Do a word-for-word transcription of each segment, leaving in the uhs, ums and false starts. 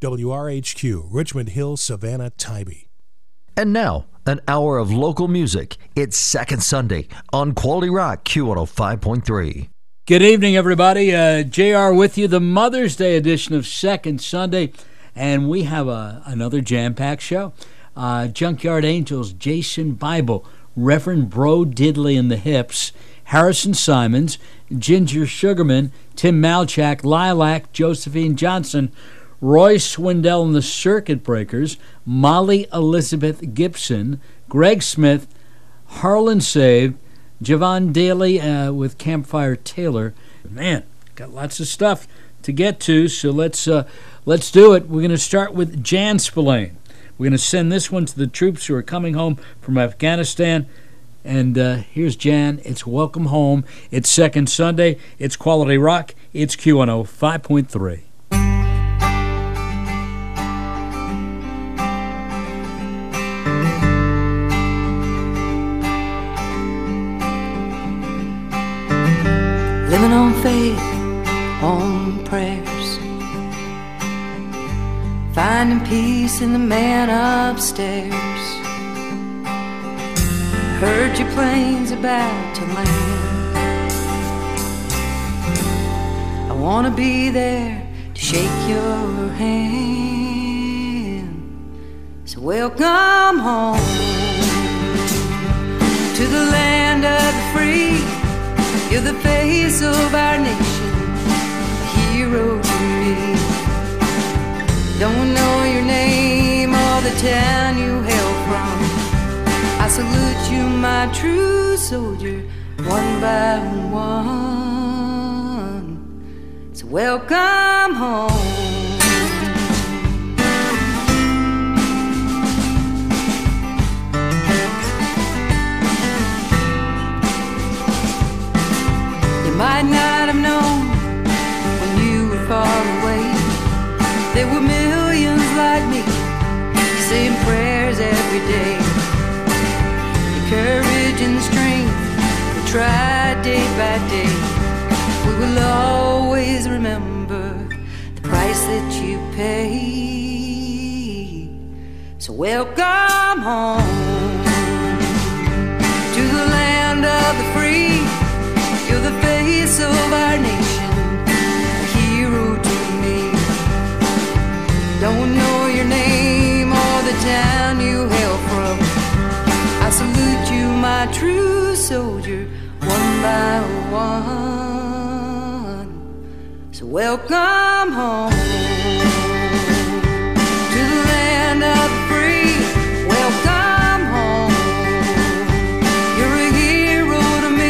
W R H Q, Richmond Hill, Savannah, Tybee. And now, an hour of local music. It's Second Sunday on Quality Rock Q one oh five point three. Good evening, everybody. Uh, J R with you, the Mother's Day edition of Second Sunday, and we have a, another jam-packed show. Uh, Junkyard Angels, Jason Bible, Reverend Bro Diddley and the Hips, Harrison Simons, Ginger Sugarman, Tim Malchak, Lilac, Josephine Johnson, Roy Swindell and the Circuit Breakers, Molly Elizabeth Gibson, Greg Smith, Harlan Saved, Javon Daly uh, with Campfire Taylor. Man, got lots of stuff to get to, so let's uh, let's do it. We're going to start with Jan Spillane. We're going to send this one to the troops who are coming home from Afghanistan. And uh, here's Jan. It's Welcome Home. It's Second Sunday. It's Quality Rock. It's Q one oh five point three. Living on faith, on prayers, finding peace in the man upstairs. Heard your plane's about to land. I wanna be there to shake your hand. So welcome home to the land of the free. You're the face of our nation, a hero to me. Don't know your name or the town you hail from. I salute you, my true soldier, one by one. So welcome home. Might not have known when you were far away. There were millions like me saying prayers every day. The courage and the strength we tried day by day. We will always remember the price that you paid. So welcome home to the land of the free. You're the face of our nation, a hero to me. Don't know your name or the town you hail from. I salute you, my true soldier, one by one. So welcome home to the land of the free. Welcome home. You're a hero to me.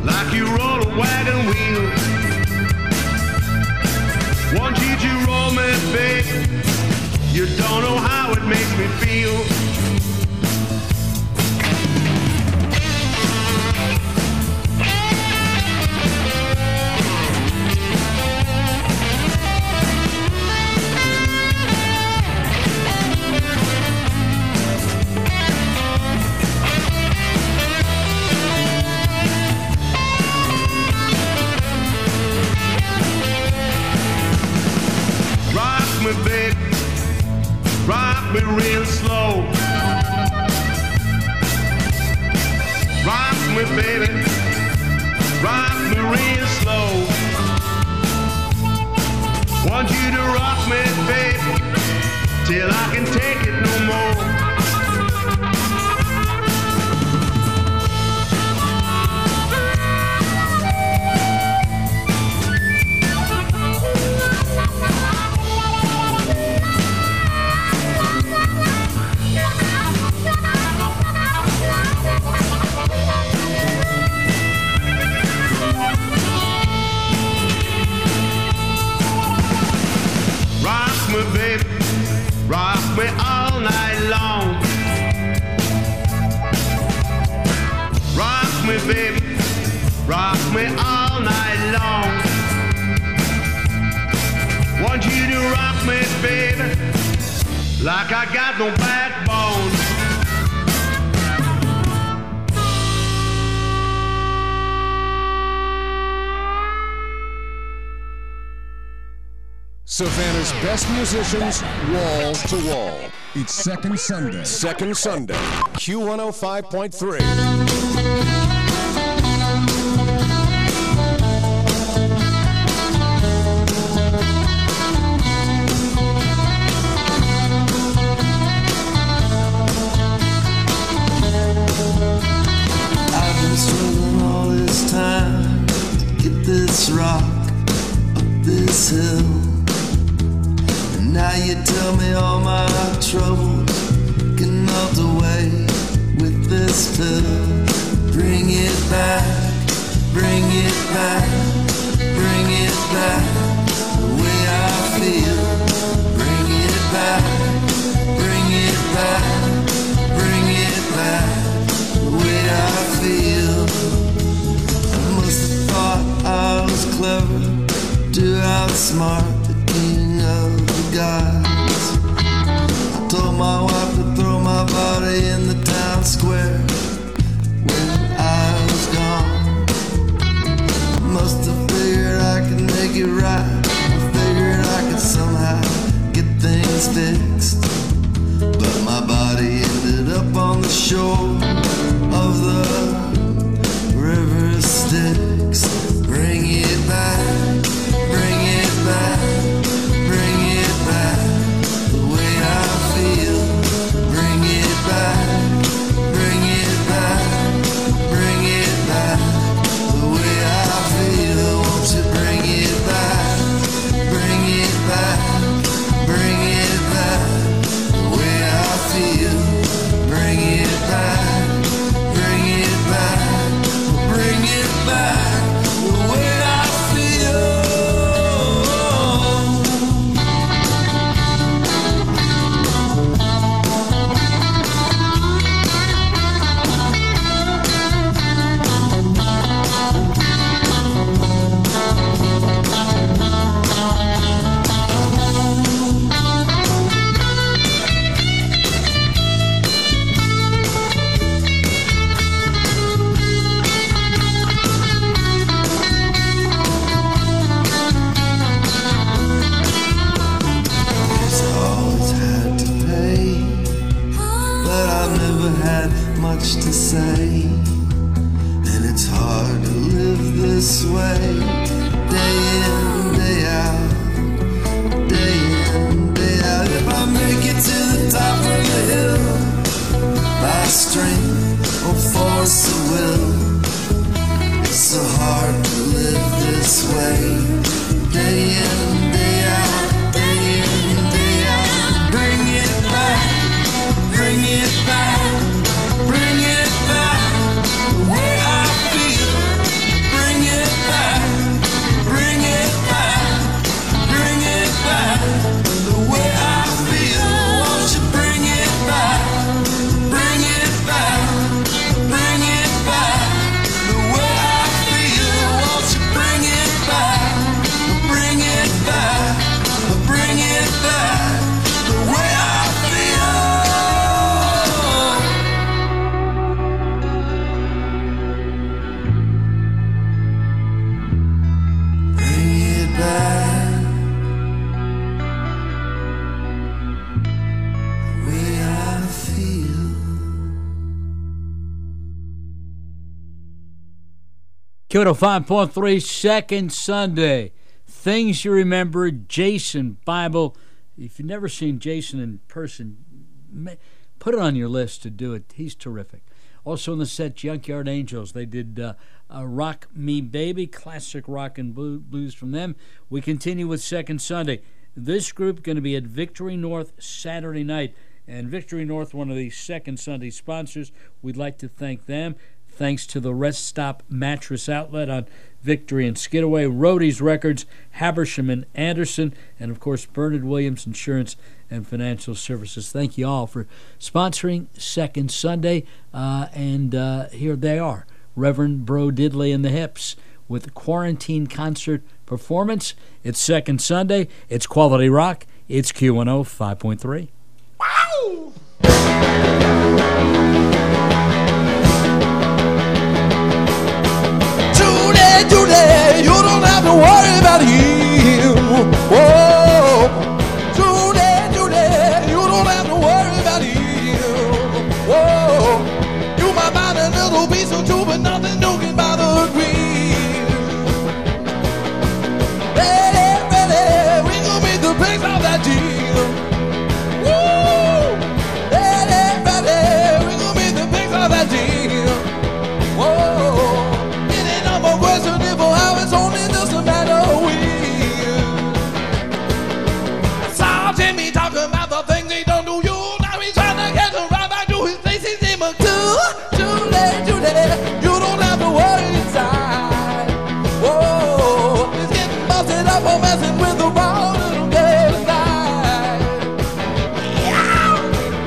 like you roll a wagon wheel. Want you to roll me, babe. You don't know how it makes me feel. Me, babe, rock me real slow. Rock me, baby, rock me real slow. Want you to rock me, baby, till I can take it no more. Baby, rock me all night long. Rock me, baby, rock me all night long. Want you to rock me, baby, like I got no backbone. Savannah's best musicians, wall to wall. It's Second Sunday. Second Sunday, Q one oh five point three. I've been struggling all this time to get this rock up this hill. Now you tell me all my troubles can melt away with this pill. Bring it back, bring it back, bring it back, the way I feel. Bring it back, bring it back, bring it back, the way I feel. I must have thought I was clever to outsmart the king of guys. I told my wife to throw my body in the town square when I was gone. I must have figured I could make it right. I figured I could somehow get things fixed. But my body ended up on the shore of the river Styx. Bring it back, bring it back, bring it back, the way I feel. Bring it back, bring it back, bring it back, the way I feel. Won't you bring it back, bring it back, bring it back, the way I feel. Bring it back, bring it back, bring it back, the way I feel. Much to say, and it's hard to live this way, day in, day out, day in, day out. If I make it to the top of the hill by strength or force of will, it's so hard to live this way, day in, day out, day in, day out. Bring it back, bring it back. Bring it back, the way I feel. Q five point three, Second Sunday. Things you remember, Jason Bible. If you've never seen Jason in person, put it on your list to do it. He's terrific. Also in the set, Junkyard Angels. They did uh, uh, Rock Me Baby, classic rock and blues from them. We continue with Second Sunday. This group going to be at Victory North Saturday night. And Victory North, one of the Second Sunday sponsors, we'd like to thank them. Thanks to the Rest Stop Mattress Outlet on Victory and Skidaway, Roadies Records, Habersham and Anderson, and of course Bernard Williams Insurance and Financial Services. Thank you all for sponsoring Second Sunday. Uh, and uh, here they are, Reverend Bro Diddley and the Hips with the Quarantine Concert Performance. It's Second Sunday. It's quality rock. It's Q one oh five point three. Wow! Today, today, you don't have to worry about him. Whoa. Today, today, you don't have to worry about him. Whoa. You might find a little piece of truth, but nothing new can bother me. Ready, ready, we gon' beat the pigs off that deal. Woo! Ready, ready, we gon' beat the pigs off that deal. Whoa! Question if or how it's only just a matter of weeks. Saw Jimmy talking about the things he don't do you. Now he's trying to get him right back to his place. He's in my too, too late, too late. You don't have to worry inside. Whoa, he's getting busted up for messing with the wrong little girl tonight. Yeah.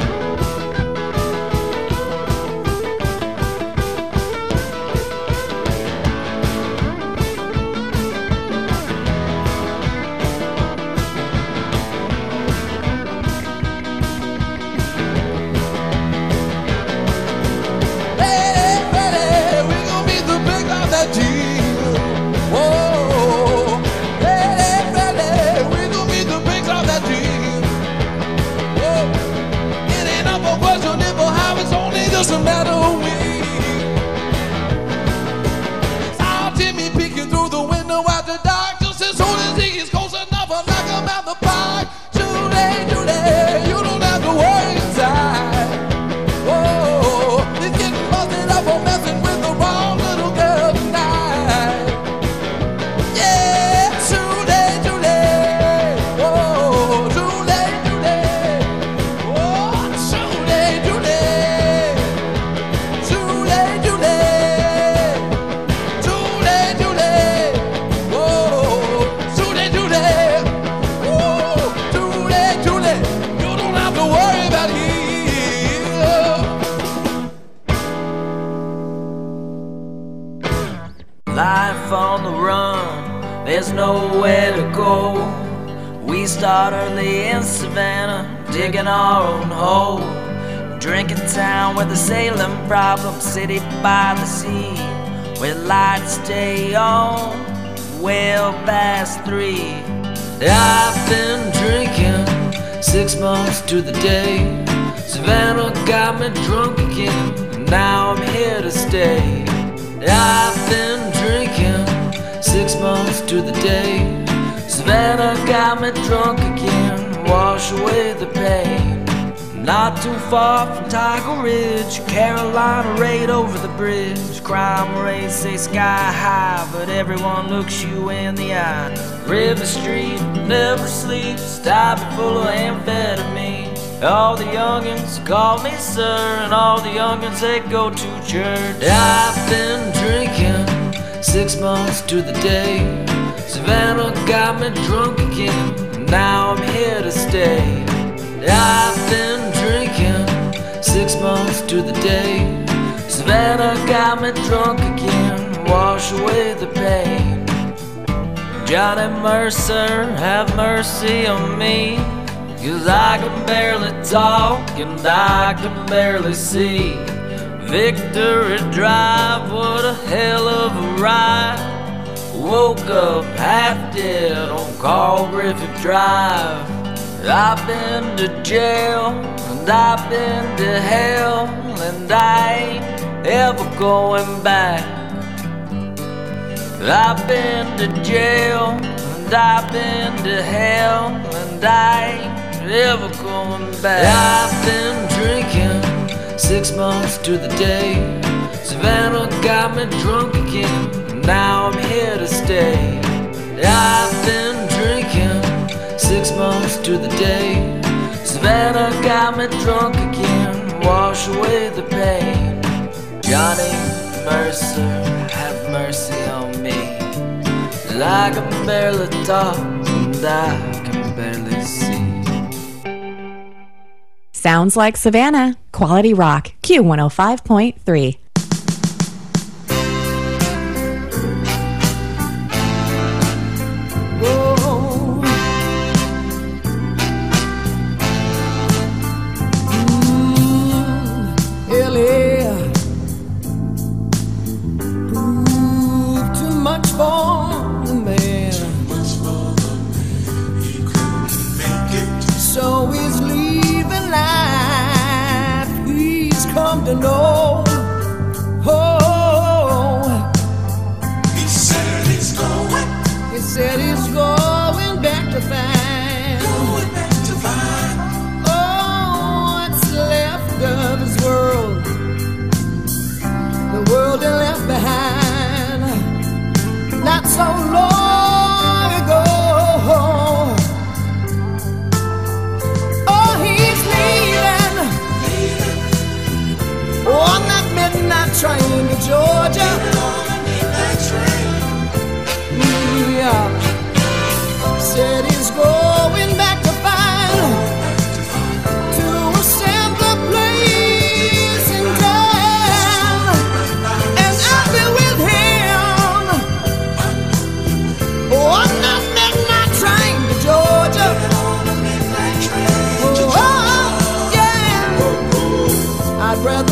Just a matter of weeks. Saw Jimmy peeking through the window after dark. Just as soon as he gets close enough, I knock him out the park. Too late, too late, you don't have to worry inside. Whoa, he's getting busted up for messing with the wrong little girl tonight. Yeah, too late, too late. Whoa, too late, too late. Whoa, too late, too late. Too late, too late. Too late, too late. Whoa, too late, too late. Whoa, too late, too late. You don't have to worry about him. Life on the run, there's nowhere to go. We start early in Savannah, digging our own hole. Drinking town with a Salem problem, city by the sea, where lights stay on well past three. I've been drinking six months to the day. Savannah got me drunk again, and now I'm here to stay. I've been drinking six months to the day. Savannah got me drunk again, wash away the pain. Not too far from Tiger Ridge, Carolina right over the bridge. Crime rates say sky high, but everyone looks you in the eye. River Street never sleeps, stop it full of amphetamine. All the youngins call me sir, and all the youngins they go to church. I've been drinking six months to the day. Savannah got me drunk again, and now I'm here to stay. I've been drinking six months to the day. Savannah got me drunk again, wash away the pain. Johnny Mercer, have mercy on me, 'cause I can barely talk and I can barely see. Victory Drive, what a hell of a ride. Woke up half dead on Carl Griffith Drive. I've been to jail and I've been to hell, and I ain't ever going back. I've been to jail, and I've been to hell, and I ain't ever going back. I've been drinking six months to the day. Savannah got me drunk again, now I'm here to stay. I've been drinking six months to the day. Savannah got me drunk again, wash away the pain. Johnny Mercer, have mercy on me. I can barely talk and I can barely see. Sounds like Savannah. Quality Rock, Q one oh five point three. To know, oh, he said he's going. He said he's going back to find. Going back to find. Oh, what's left of his world, the world he left behind, not so long ago. Oh, he's leaving. leaving. On that midnight train to Georgia. On that midnight train. Yeah. Said he's going back to find, to a simpler place in time. And I'll be with him on that midnight train to Georgia. On the midnight train to Georgia. Oh, yeah. I'd rather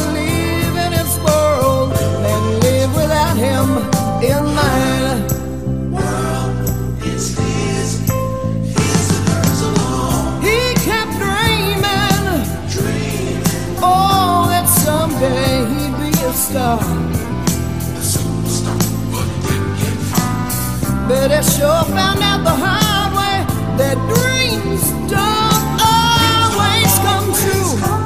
him in mine. World is his, his and hers alone. He kept dreaming, dreaming. Oh, that someday he'd be a star, a superstar, but didn't get far. But I sure found out the hard way that dreams don't always come true.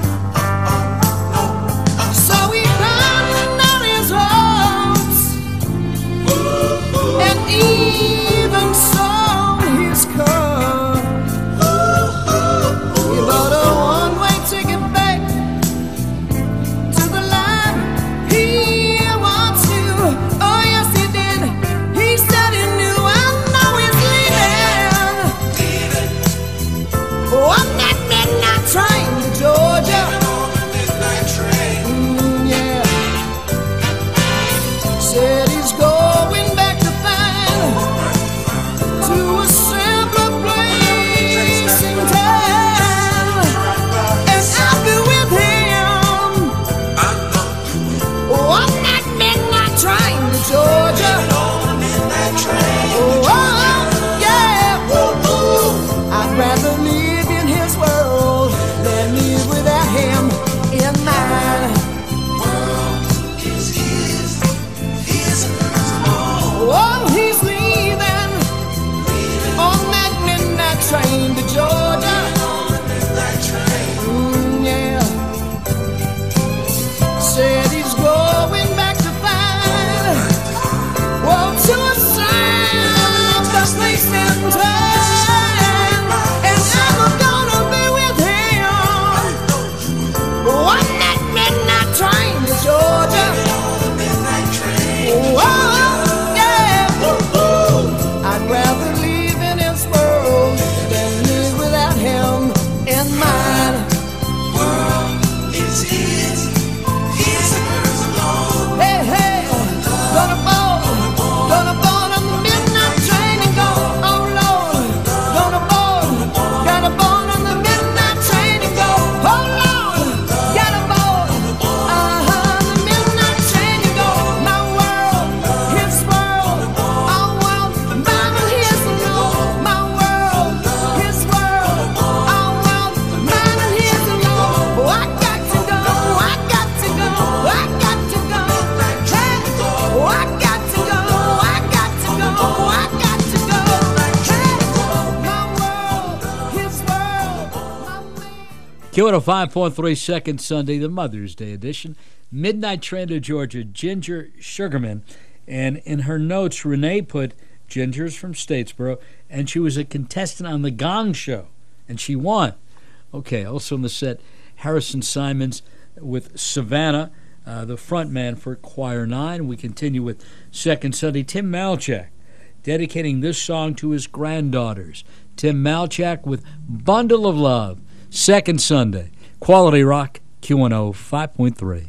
Even sold his car. He bought a one-way ticket back to the life he wants to. Oh yes he did. He said he knew. I know he's leaving. Q one oh five point three, Second Sunday, the Mother's Day edition. Midnight Train to Georgia, Ginger Sugarman. And in her notes, Renee put Ginger's from Statesboro, and she was a contestant on The Gong Show, and she won. Okay, also in the set, Harrison Simons with Savannah, uh, the front man for Choir nine. We continue with Second Sunday, Tim Malchak, dedicating this song to his granddaughters. Tim Malchak with Bundle of Love, Second Sunday, Quality Rock, Q one oh five point three.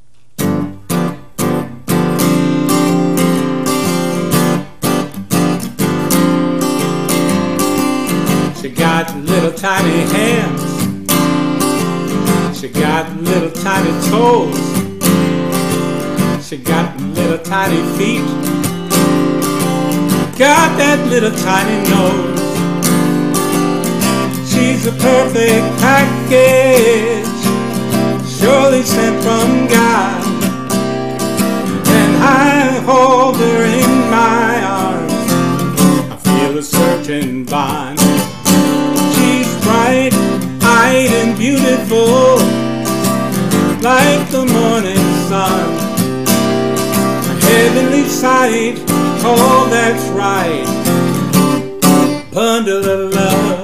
She got little tiny hands, she got little tiny toes, she got little tiny feet, got that little tiny nose. She's a perfect package, surely sent from God. And I hold her in my arms, I feel a certain bond. She's bright-eyed and beautiful, like the morning sun. A heavenly sight, oh that's right, bundle of love.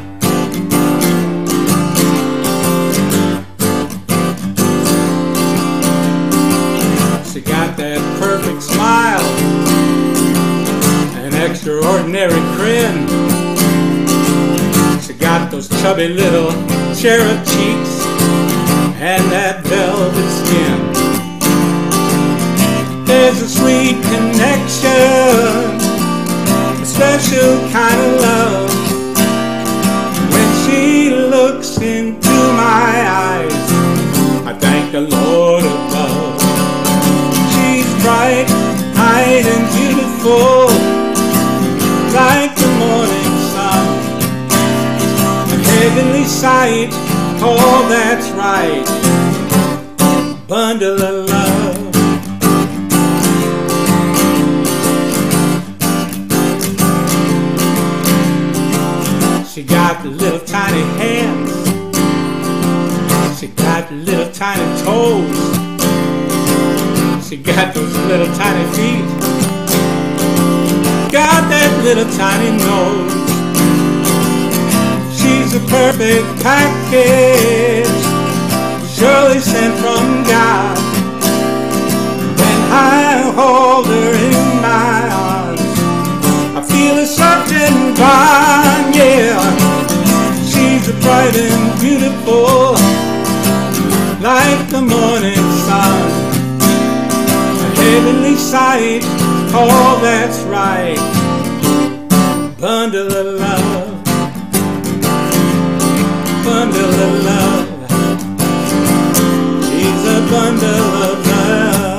She got that perfect smile, an extraordinary grin. She got those chubby little cherub cheeks and that velvet skin. There's a sweet connection, a special kind of love. When she looks into my eyes, I thank the Lord above. Bright-eyed and beautiful, like the morning sun. A heavenly sight, oh that's right, bundle of love. She got little tiny hands, she got little tiny toes, she got those little tiny feet, got that little tiny nose. She's a perfect package, surely sent from God. When I hold her in my arms, I feel a certain bond, yeah. She's a bright and beautiful, like the morning sun. Heavenly sight, oh that's right, bundle of love, bundle of love, she's a bundle of love.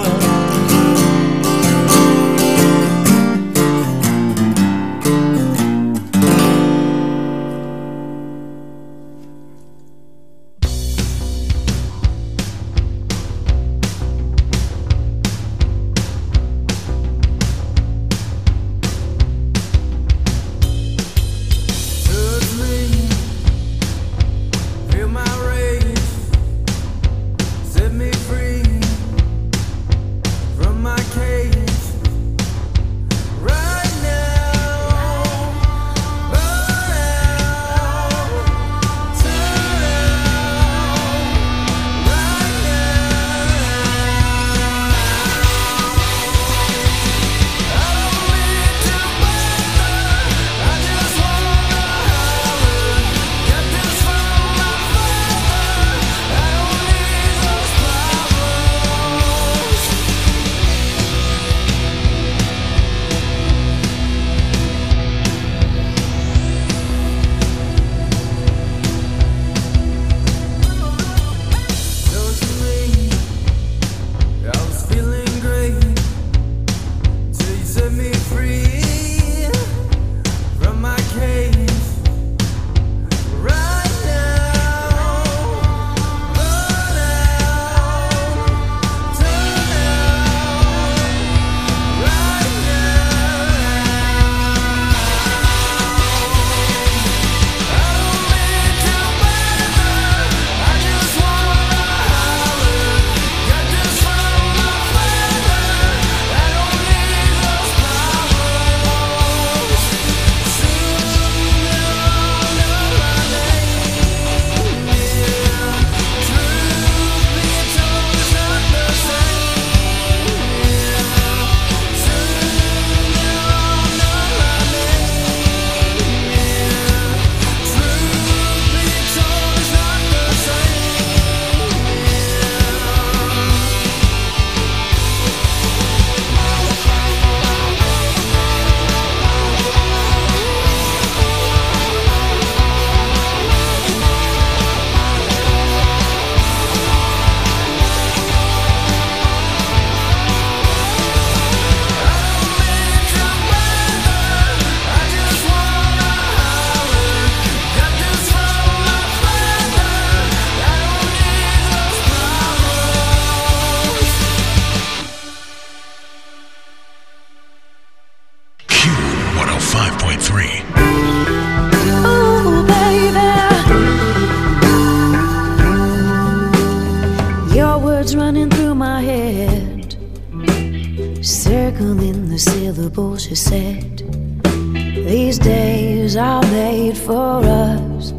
Circling the syllables, she said, these days are made for us.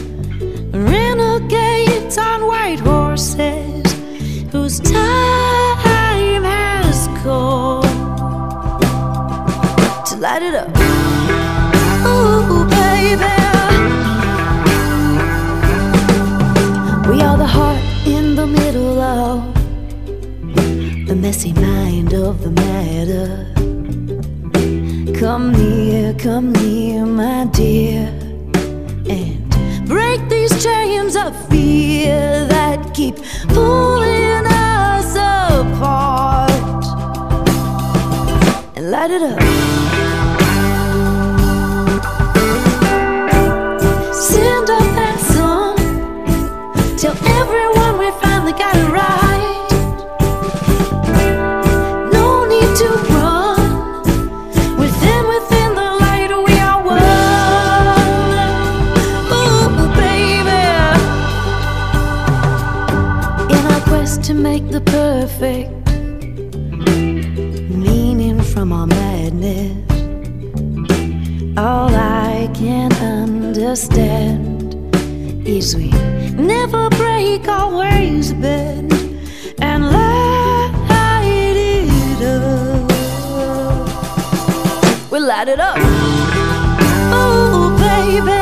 Renegades on white horses whose time has come to light it up. Ooh, baby, we are the heart in the middle of the messy mind of the matter. Come near, come near, my dear, and break these chains of fear that keep pulling us apart, and light it up. Send up that song, tell everyone we finally got it right. No need to run, within, within the light we are one. Ooh, baby, in our quest to make the perfect meaning from our madness, all I can understand is we never break, always bend and light it up. We light it up. Oh, baby,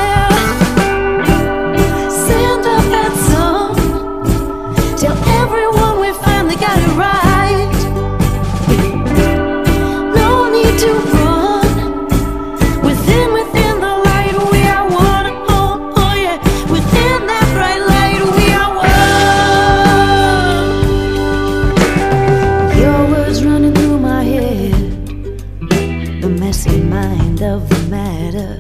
send up that song, tell everyone we finally got it right. No need to run, within, within the light we are one. Oh, oh yeah, within that bright light we are one. Your words running through my head, the messy mind of the matter.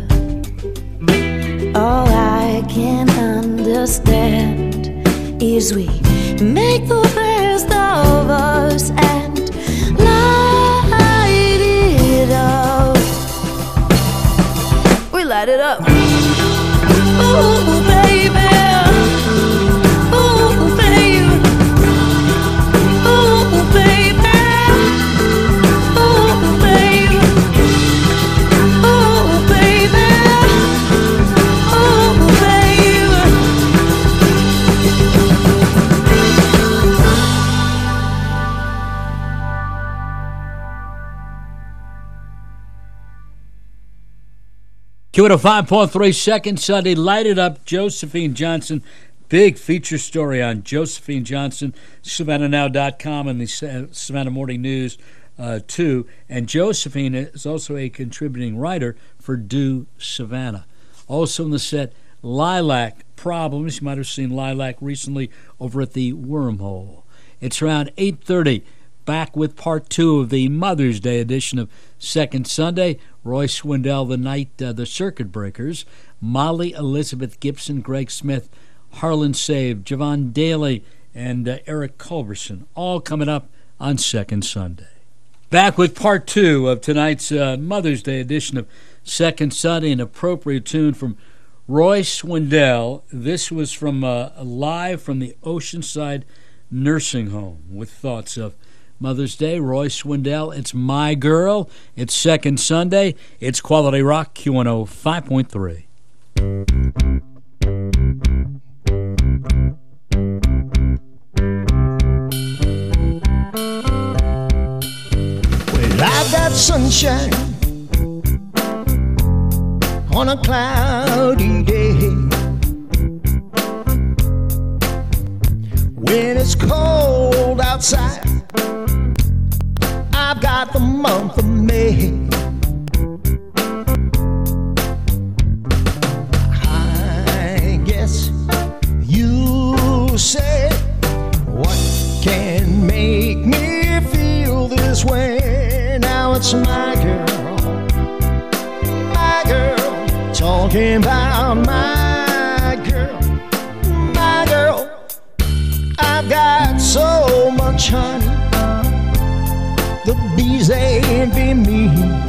All I can understand is we make the best of us and light it up. We light it up. Ooh, baby. Ooh, baby. Ooh, baby. Ooh, baby. Ooh, baby. Ooh, baby. Q one oh five point three, second Sunday, light it up. Josephine Johnson, big feature story on Josephine Johnson, Savannah Now dot com and the Savannah Morning News, uh, too. And Josephine is also a contributing writer for Do Savannah. Also in the set, Lilac Problems. You might have seen Lilac recently over at the Wormhole. It's around eight thirty. Back with part two of the Mother's Day edition of Second Sunday. Roy Swindell, the night, uh, the Circuit Breakers, Molly Elizabeth Gibson, Greg Smith, Harlan Save, Javon Daly, and uh, Eric Culberson, all coming up on Second Sunday. Back with part two of tonight's uh, Mother's Day edition of Second Sunday, an appropriate tune from Roy Swindell. This was from uh, live from the Oceanside Nursing Home with thoughts of Mother's Day. Roy Swindell, it's My Girl. It's Second Sunday. It's Quality Rock, Q one oh five point three. Well, I've got sunshine on a cloudy day. When it's cold outside, I've got the month of May. I guess you say, what can make me feel this way? Now it's my girl, my girl, talking about my girl, my girl. I've got so much honey, the bees ain't be me.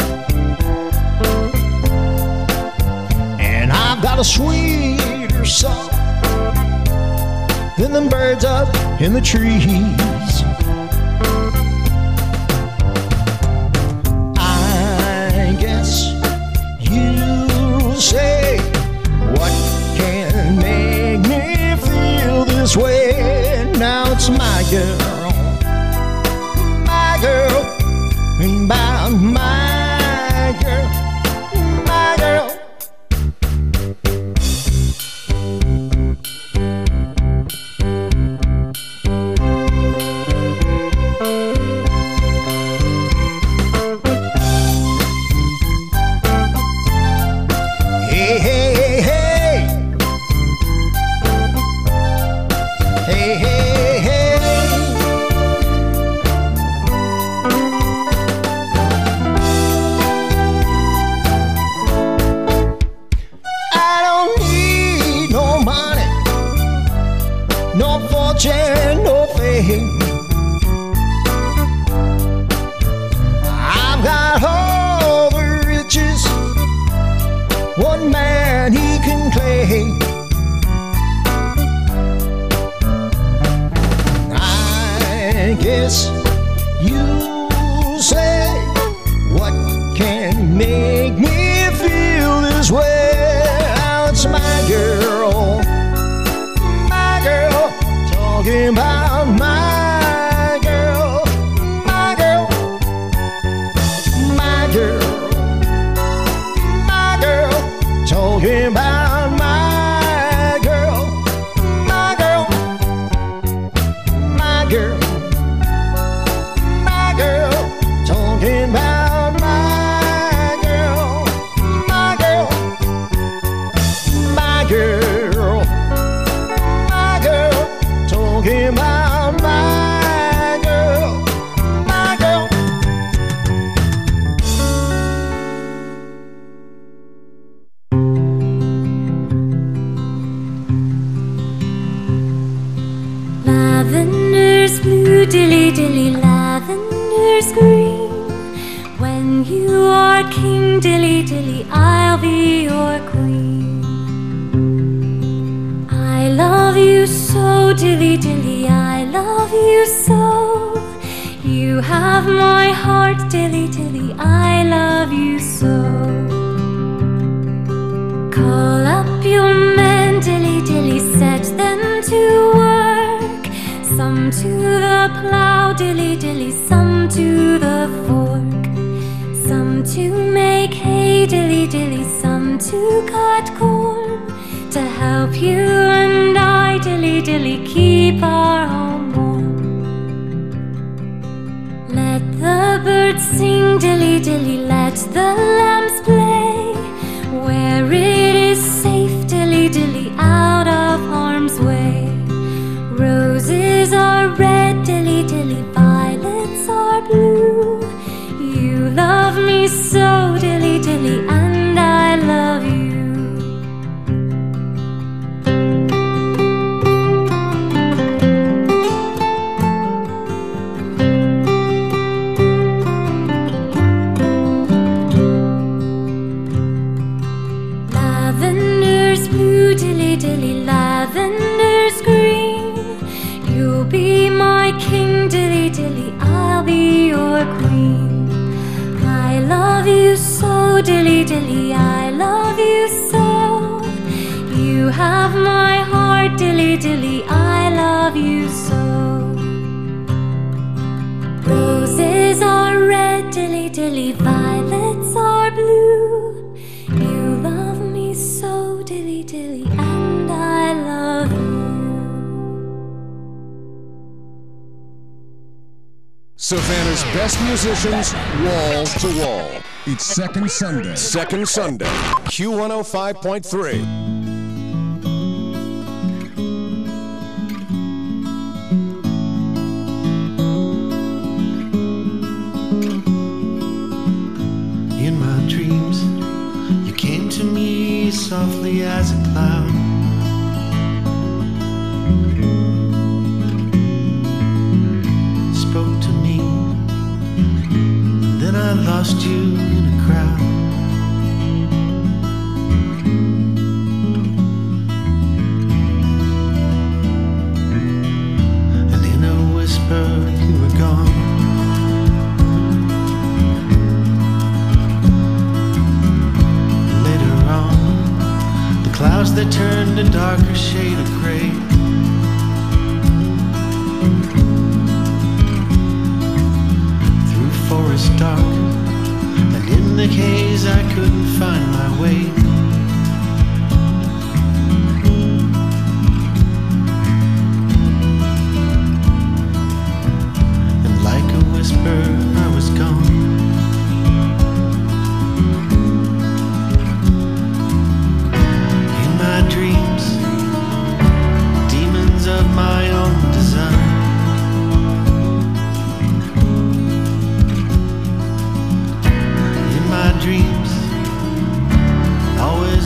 And I've got a sweeter song than them birds up in the trees. this. You say, what can make me feel this way? Oh, it's my girl, my girl, talking about my girl, my girl, my girl, my girl, talking about my girl, my girl, my girl, my girl, talking about my girl, my girl, my girl, my girl, talking about my girl, my girl. Lavender's blue, dilly dilly, lavender's green. When you are king, dilly dilly, I'll be your queen. I love you so, dilly dilly, I love you so. You have my heart, dilly dilly, I love you so. Call up your men, dilly dilly, set them to work. Some to the plow, dilly dilly, some to the fork. Some to make hay, dilly dilly, some to cut corn. To help you and I, dilly dilly, keep our home warm. Let the birds sing, dilly dilly, let the lambs play. Where it is safe, dilly dilly, out of harm's way. Roses are red, dilly dilly, violets are blue. You love me so, dilly dilly, and I love you. Lavender's blue, dilly dilly, lavender's green. You'll be my king, dilly dilly, I'll be your queen. I love you so, dilly dilly, I love you so. You have my heart, dilly dilly, I love you so. Roses are red, dilly dilly, violets are blue. You love me so, dilly dilly, and I love you. Savannah's best musicians, wall to wall. It's Second Sunday. Second Sunday, Q one oh five point three. In my dreams, you came to me softly as a cloud. Spoke to me, and then I lost you in a crowd. And in a whisper, you were gone. Clouds that turned a darker shade of gray. Through forest dark, and in the haze I couldn't find my way. And like a whisper I was gone. Dreams, demons of my own design. In my dreams, always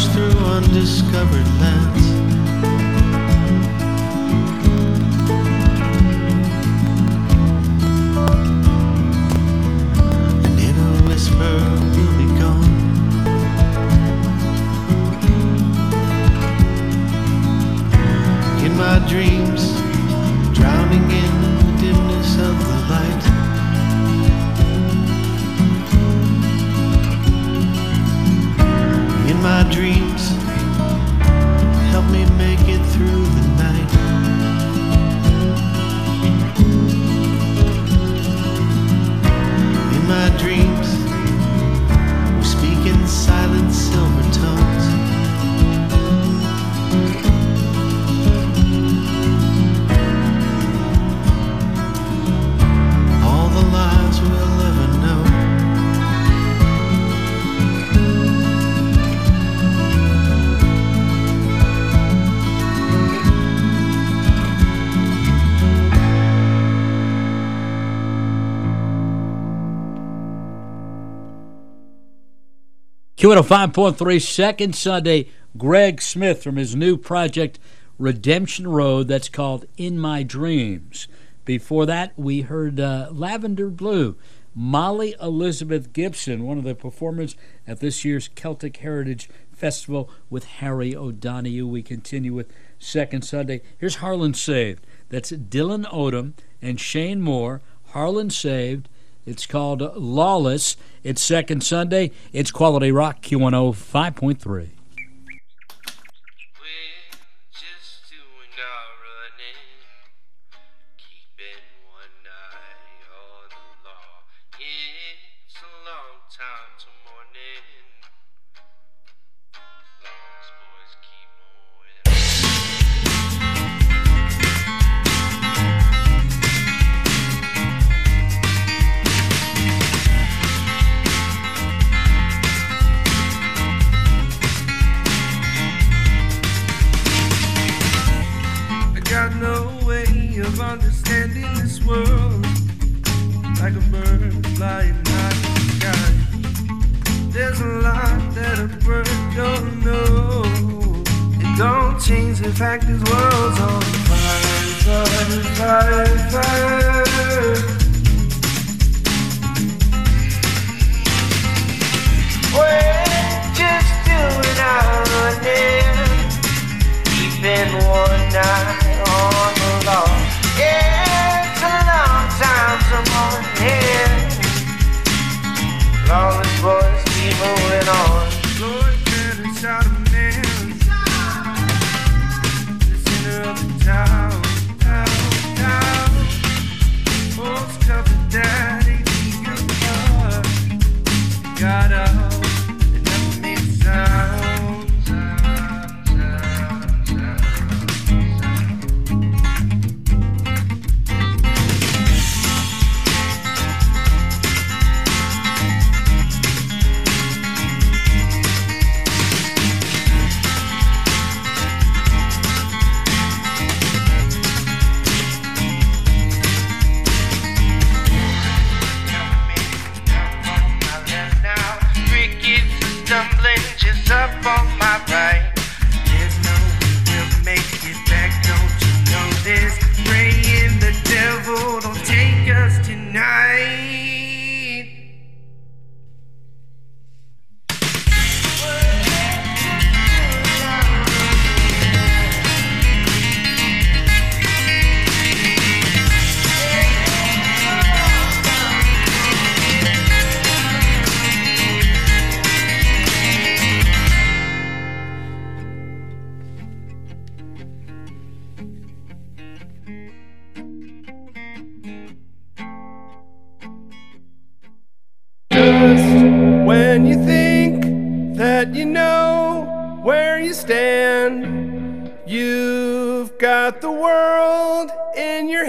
course through undiscovered lands. And in a whisper we'll be gone. In my dreams, drowning in the dimness of the light. In my dreams, help me make it through the night. In my dreams, we speak in silent silver tones. All the lies we'll ever know. Q one oh five point three, second Sunday, Greg Smith from his new project, Redemption Road, that's called In My Dreams. Before that, we heard uh, Lavender Blue, Molly Elizabeth Gibson, one of the performers at this year's Celtic Heritage Festival with Harry O'Donoghue. We continue with second Sunday. Here's Harlan Saved. That's Dylan Odom and Shane Moore, Harlan Saved. It's called Lawless. It's second Sunday. It's Quality Rock, Q one oh five point three. Got no way of understanding this world, like a bird flying high in the sky. There's a lot that a bird don't know. It don't change the fact this world's on fire, fire, fire, fire. We're just doing our running, keeping one eye on the law. Yeah, it's a long time, someone here. Lawless boys keep moving on. Lord, man, it's out of man. The center of the town, town, town. Folks covered daddy, your car. Got up and never made a sound. Stumbling just up on my right. There's no way we'll make it back, don't you know this? Praying the devil don't take us tonight. When you think that you know where you stand, you've got the world in your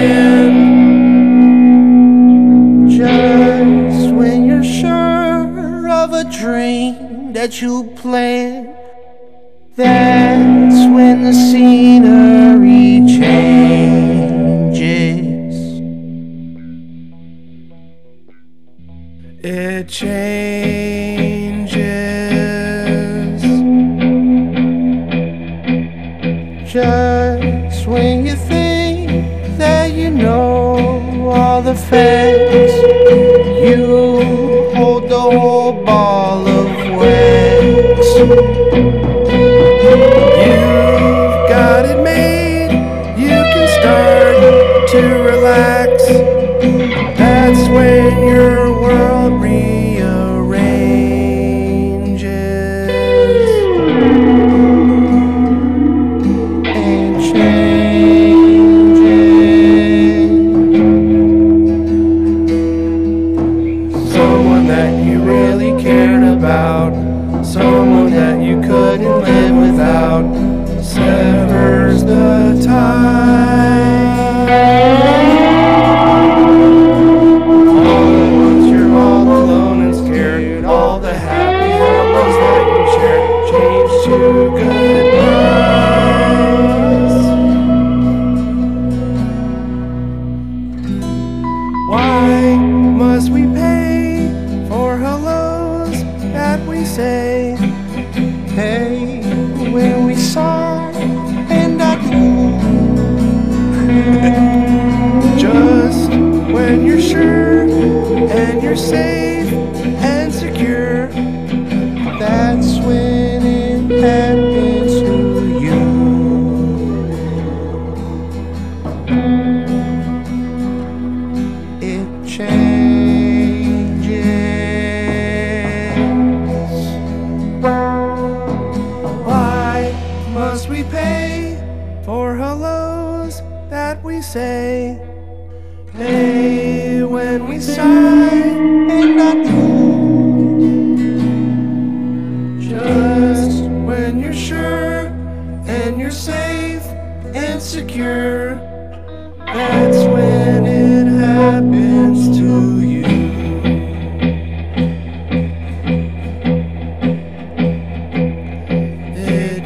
hand. Just when you're sure of a dream that you plan, that's when the scenery changes. It changes. the facts. You hold the whole ball of wax. You've got it made. You can start to relax. That's when your world rearranges and changes. Someone that you really cared about, someone that you couldn't live without, severs the tie. Why must we pay for hellos that we say? Hey, when we saw and not just when you're sure and you're safe and secure, that's when it happens to you. It changes. Why must we pay for hellos that we say? Hey, when we sigh and not just when you're sure and you're safe and secure, that's when it happens to you. It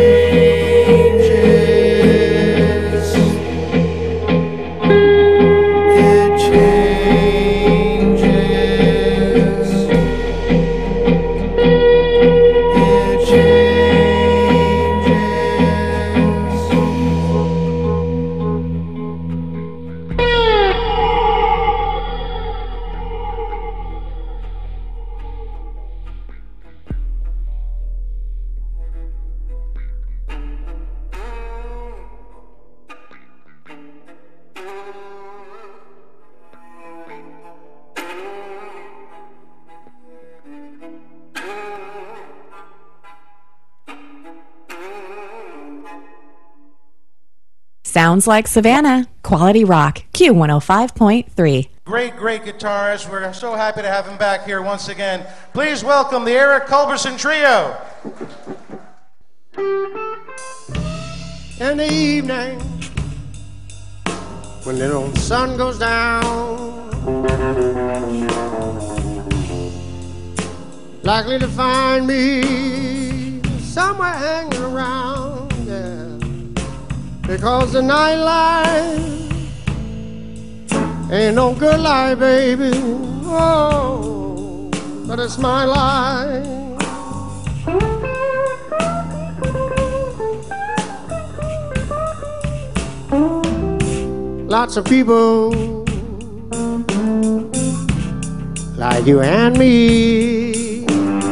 changes. It changes. It changes. Sounds like Savannah. Quality Rock. Q one oh five point three. Great, great guitarist. We're so happy to have him back here once again. Please welcome the Eric Culberson Trio. In the evening, when the little sun goes down, likely to find me somewhere hanging around, yeah. Because the nightlife ain't no good life, baby. Oh, but it's my life. Lots of people like you and me,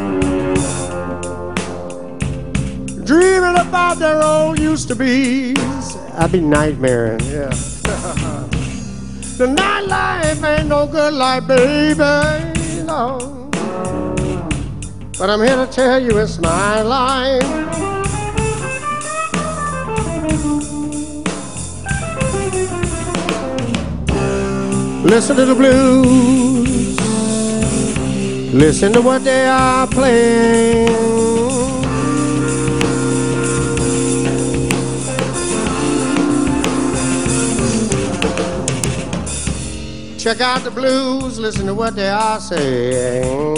dreaming about their old used to be. I'd be nightmaring, yeah. The nightlife ain't no good life, baby, no. But I'm here to tell you it's my life. Listen to the blues, listen to what they are playing. Check out the blues, listen to what they are saying.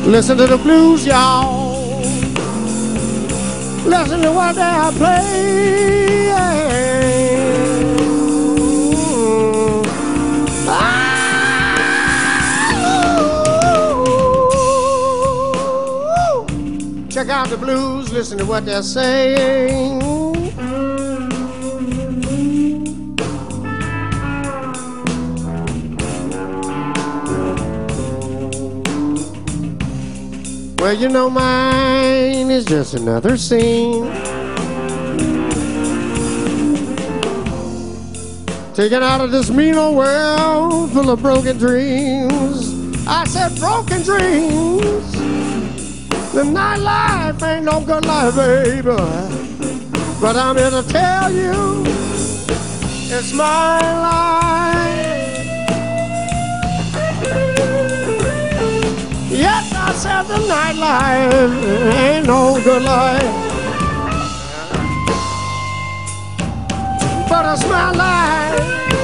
Listen to the blues, y'all. Listen to what they play. Ah, check out the blues. Listen to what they're saying. Well, you know mine is just another scene, taken out of this mean old world full of broken dreams. I said broken dreams. The nightlife ain't no good life, baby. But I'm here to tell you, it's my life. Yes, I said the nightlife ain't no good life, but it's my life.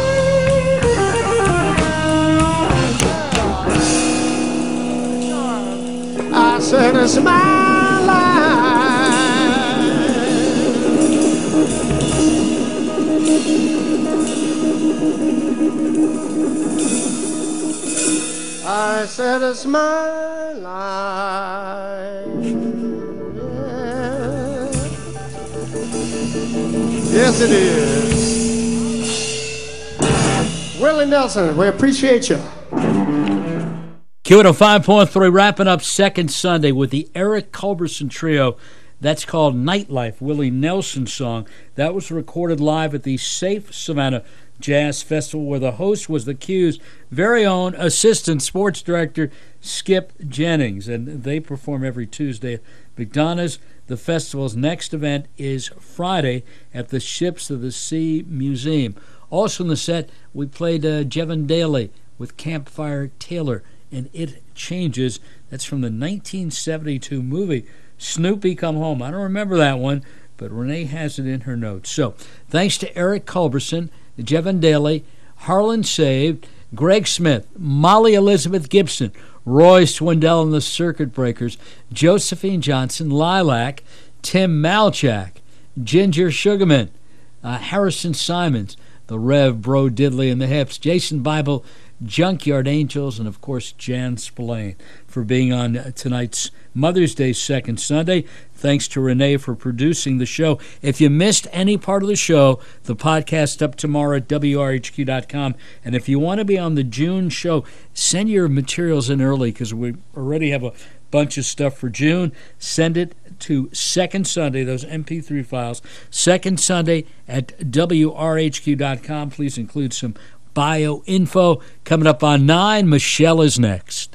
I said it's my life. I said it's my life. Yeah. Yes, it is. Willie Nelson, we appreciate you. Q one oh five point three wrapping up second Sunday with the Eric Culberson Trio. That's called Nightlife, Willie Nelson song. That was recorded live at the Safe Savannah Jazz Festival, where the host was the Q's very own assistant sports director, Skip Jennings. And they perform every Tuesday at McDonough's. The festival's next event is Friday at the Ships of the Sea Museum. Also in the set, we played uh, Jevin Daly with Campfire Taylor and It Changes. That's from the nineteen seventy-two movie Snoopy Come Home. I don't remember that one, but Renee has it in her notes. So thanks to Eric Culberson, Jevin Daly, Harlan Saved, Greg Smith, Molly Elizabeth Gibson, Roy Swindell and the Circuit Breakers, Josephine Johnson, Lilac, Tim Malchak, Ginger Sugarman, uh, Harrison Simons, the Rev Bro Diddley and the Hips, Jason Bible, Junkyard Angels, and of course Jan Spillane for being on tonight's Mother's Day second Sunday. Thanks to Renee for producing the show. If you missed any part of the show, the podcast up tomorrow at W R H Q dot com. And if you want to be on the June show, send your materials in early because we already have a bunch of stuff for June. Send it to Second Sunday, those M P three files, Second Sunday at W R H Q dot com. Please include some bio info. Coming up on nine, Michelle is next.